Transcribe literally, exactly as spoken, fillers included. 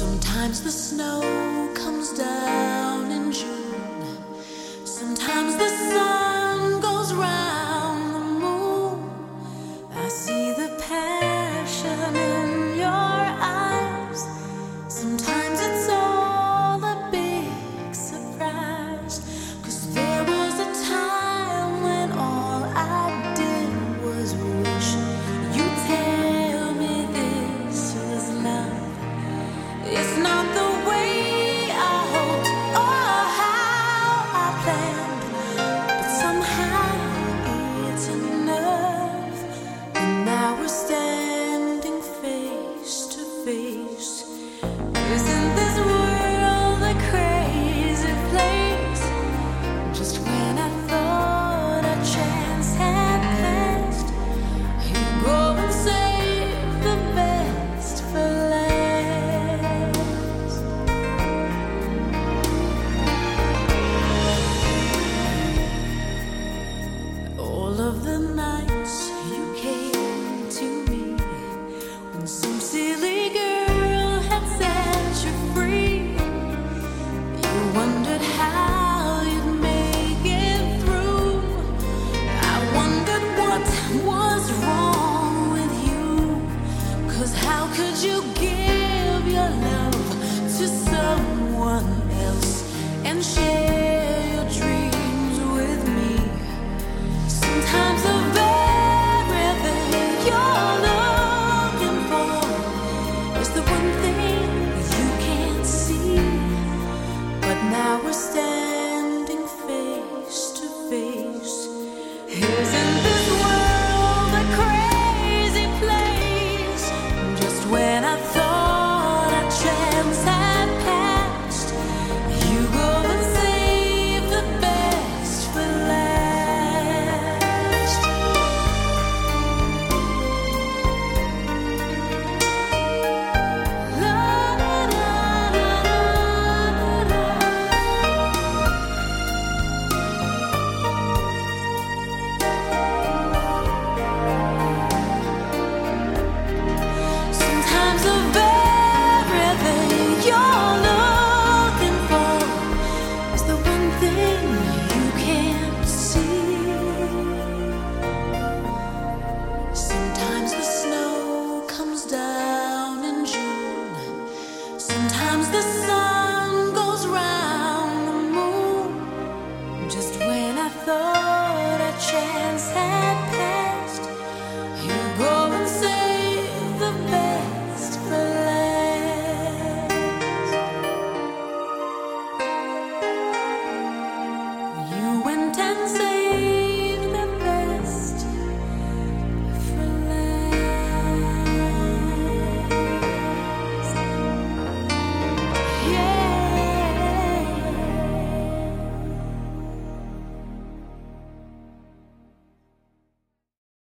Sometimes the snow comes down in June. Sometimes the sun goes round the moon. I see the passion in your eyes. Sometimes it's all a big surprise. 'Cause there was a time when all I did was wish you'd tell me this was love. It's not the way I hoped or how I planned, but somehow it's enough. And now we're standing face to face. Is it